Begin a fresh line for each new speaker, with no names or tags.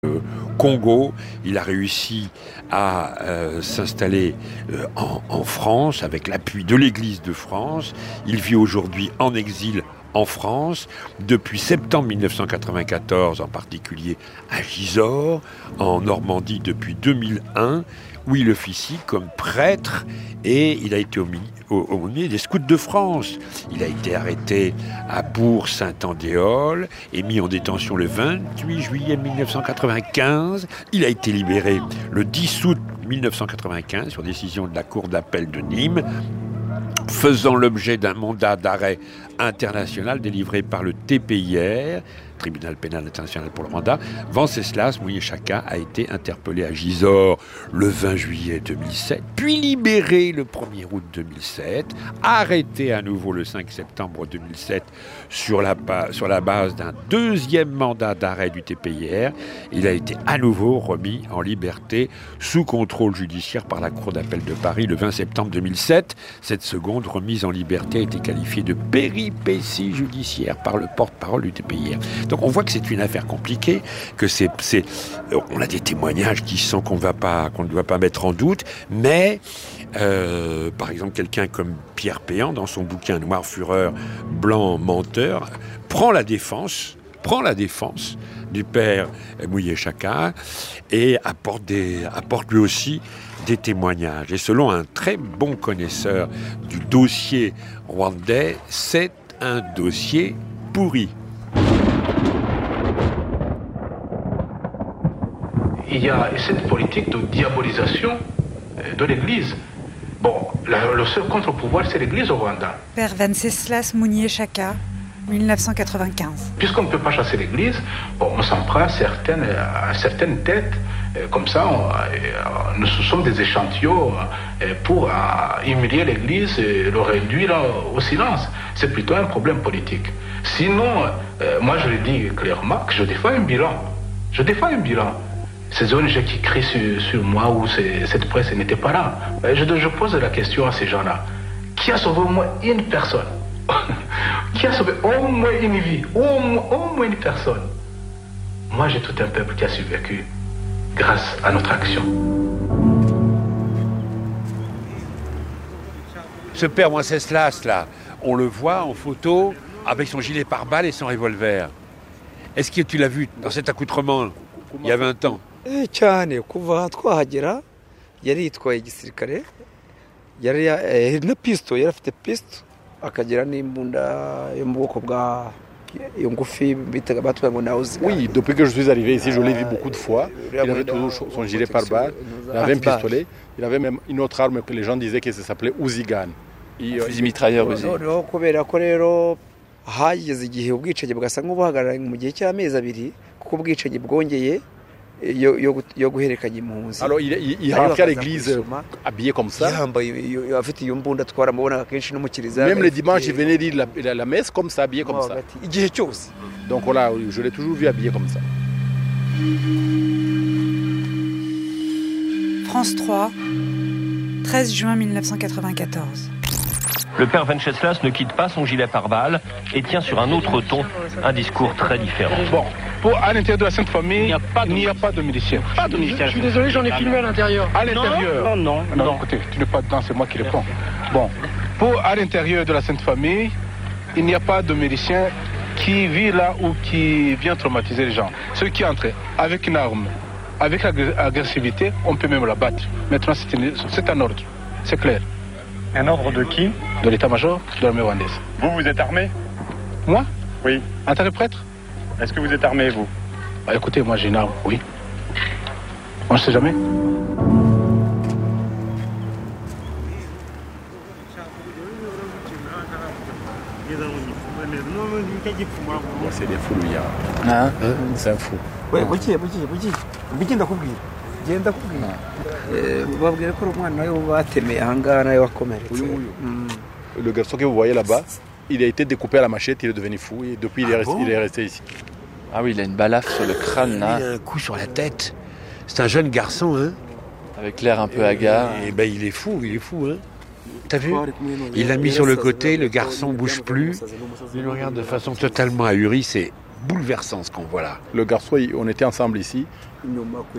Congo. Il a réussi à s'installer en France avec l'appui de l'Église de France. Il vit aujourd'hui en exil en France, depuis septembre 1994, en particulier à Gisors, en Normandie depuis 2001, où il officie comme prêtre et il a été au milieu des scouts de France. Il a été arrêté à Bourg-Saint-Andéol et mis en détention le 28 juillet 1995. Il a été libéré le 10 août 1995 sur décision de la Cour d'appel de Nîmes, faisant l'objet d'un mandat d'arrêt international délivré par le TPIR, Tribunal pénal international pour le Rwanda. Venceslas Mouye-Chaka a été interpellé à Gisors le 20 juillet 2007, puis libéré le 1er août 2007, arrêté à nouveau le 5 septembre 2007 sur la base d'un deuxième mandat d'arrêt du TPIR. Il a été à nouveau remis en liberté sous contrôle judiciaire par la Cour d'appel de Paris le 20 septembre 2007. Cette seconde remise en liberté a été qualifiée de péripétie judiciaire par le porte-parole du TPIR. Donc on voit que c'est une affaire compliquée, que on a des témoignages qu'on ne doit pas mettre en doute, mais par exemple quelqu'un comme Pierre Péan, dans son bouquin Noir Fureur, Blanc Menteur, prend la défense du père Mouye-Chaka et apporte lui aussi des témoignages. Et selon un très bon connaisseur du dossier rwandais, c'est un dossier pourri.
Il y a cette politique de diabolisation de l'Église. Bon, le seul contre-pouvoir, c'est l'Église au Rwanda.
Père Venceslas Mouye-Chaka, 1995.
Puisqu'on ne peut pas chasser l'Église, on s'en prend à certaines têtes. Comme ça, nous sommes des échantillons pour humilier l'Église et le réduire au silence. C'est plutôt un problème politique. Sinon, moi je le dis clairement que je défends un bilan. Ces ONG qui crient sur moi ou cette presse n'était pas là. Je pose la question à ces gens-là. Qui a sauvé au moins une personne? Qui a sauvé au moins une vie? Au moins une personne? Moi, j'ai tout un peuple qui a survécu grâce à notre action.
Ce père Wenceslas, là, on le voit en photo avec son gilet pare-balles et son revolver. Est-ce que tu l'as vu dans cet accoutrement il y a 20 ans?
cyane kuva twahagera yari yitwaye igisirikare yari na pisto yari afite pisto akagira n'imbunda yo mu bwoko bwa ngufi bitaga batwaye ngo nauzi.
Oui, depuis que je suis arrivé ici, je l'ai vu beaucoup de fois. Il avait toujours son gilet pare-balles, il avait un pistolet, il avait même une autre arme que les gens disaient que ça s'appelait Uzigan.
Fusil mitrailleur Uzi.
No kubera ko rero hageze igihe ubwicanyi bugasa nk'ubuhagarara mu gihe cy'amezi abiri kuko ubwicanyi bwongeye yo guherekanya impunzi.
Alors il rentrait à l'église habillé comme ça.
Afite iyo mbunda twaramubona kenshi no mu kiliziya.
Même le dimanche il venait lire la messe comme ça, habillé comme ça.
Igihe cyose.
Donc voilà, je l'ai toujours vu habillé comme ça.
France 3, 13 juin 1994.
Le père Venceslas ne quitte pas son gilet pare-balles et tient sur un autre ton un discours très différent.
Bon, à l'intérieur de la Sainte Famille, il n'y a pas de miliciens. Pas de miliciens.
Je suis désolé, j'en ai filmé à l'intérieur.
À l'intérieur? Non. Écoutez, tu n'es pas dedans, c'est moi qui réponds. Bon, à l'intérieur de la Sainte Famille, il n'y a pas de miliciens qui vit là ou qui vient traumatiser les gens. Ceux qui entrent avec une arme, avec agressivité, on peut même la battre. Maintenant, c'est un ordre, c'est clair.
Un ordre de qui?
De l'état-major de l'armée rwandaise.
Vous êtes armé?
Moi?
Oui.
En tant que prêtre?
Est-ce que vous êtes armé, vous?
Écoutez, moi j'ai une arme, oui. On ne sait jamais.
C'est des fous, lui. Hein? C'est un fou.
Oui, buki ndakubwira. Genda kubwira. Babwira ko umwana we batemeye ahangana nawe wakomeretse.
Le garçon que vous voyez là-bas, il a été découpé à la machette, il est devenu fou et depuis il est resté ici.
Ah oui, il a une balafre sur le crâne là.
Il a un coup sur la tête. C'est un jeune garçon, hein.
Avec l'air un peu hagard.
Et ben il est fou, hein. T'as vu? Il l'a mis sur le côté, le garçon bouge plus. Il le regarde de façon totalement ahurie, c'est bouleversant ce qu'on voit là.
Le garçon, on était ensemble ici.